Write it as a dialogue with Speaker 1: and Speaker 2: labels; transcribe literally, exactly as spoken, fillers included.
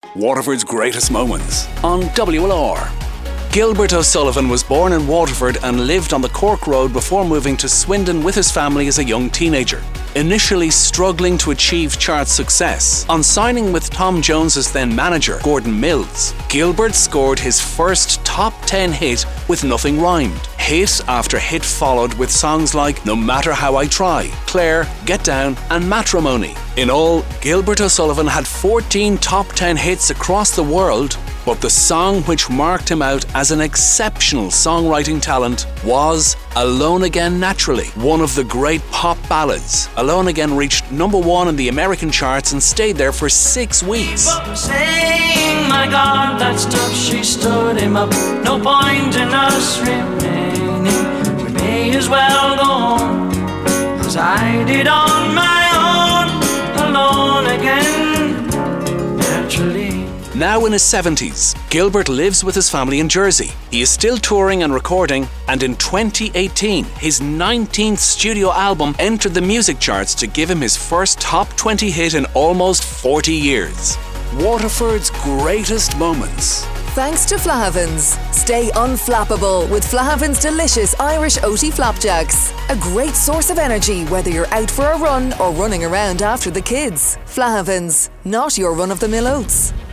Speaker 1: Waterford's Greatest Moments on W L R. Gilbert O'Sullivan was born in Waterford and lived on the Cork Road before moving to Swindon with his family as a young teenager. Initially struggling to achieve chart success, on signing with Tom Jones's then manager, Gordon Mills, Gilbert scored his first top ten hit with Nothing Rhymed. Hit after hit followed with songs like No Matter How I Try, Claire, Get Down and Matrimony. In all, Gilbert O'Sullivan had fourteen top ten hits across the world, but the song which marked him out as an exceptional songwriting talent was Alone Again Naturally, one of the great pop ballads. Alone Again reached number one in the American charts and stayed there for six weeks.
Speaker 2: Saying, my God, that stuff, she stood him up. No point in us remaining. We may as well go on, as I did on my own. Alone again, naturally.
Speaker 1: Now in his seventies, Gilbert lives with his family in Jersey. He is still touring and recording, and in twenty eighteen, his nineteenth studio album entered the music charts to give him his first top twenty hit in almost forty years. Waterford's Greatest Moments.
Speaker 3: Thanks to Flahavans. Stay unflappable with Flahavans' delicious Irish oaty flapjacks. A great source of energy whether you're out for a run or running around after the kids. Flahavans, not your run-of-the-mill oats.